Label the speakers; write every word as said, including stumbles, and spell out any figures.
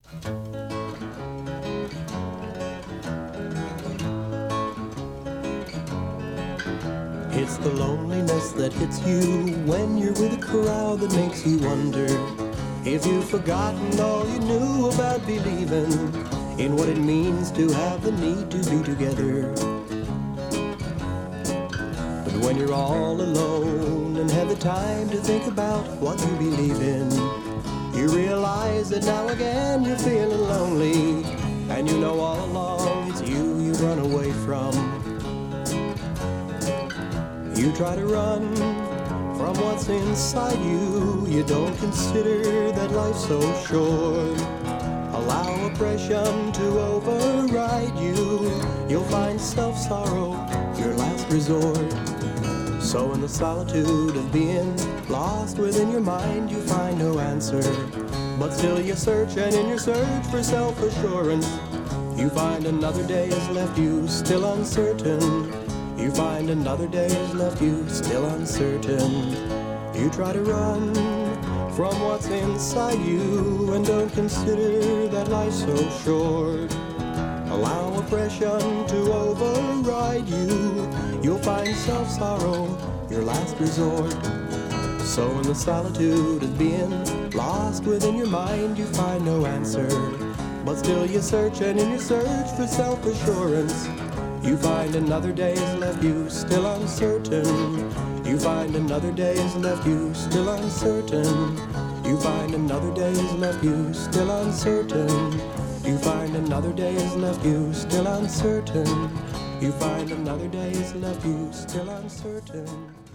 Speaker 1: It's the loneliness that hits you when you're with a crowd that makes you wonder if you've forgotten all you knew about believing in what it means to have the need to be together. But when you're all alone and have the time to think about what you believe in, you realize that now again you're feeling lonely, and you know all along it's you you run away from. You try to run from what's inside you. You don't consider that life's so short. Allow oppression to override you. You'll find self-sorrow your last resort. So in the solitude of being lost within your mind, you find no answer. But still you search, and in your search for self-assurance, you find another day has left you still uncertain. You find another day has left you still uncertain. You try to run from what's inside you and don't consider that life's so short. Allow oppression to override you. You'll find self-sorrow your last resort. So in the solitude of being lost within your mind, you find no answer. But still you search, and in your search for self-assurance, you find another day has left you still uncertain. You find another day has left you still uncertain. You find another day has left you still uncertain. You find another day has left you still uncertain. You find another day has left you still uncertain.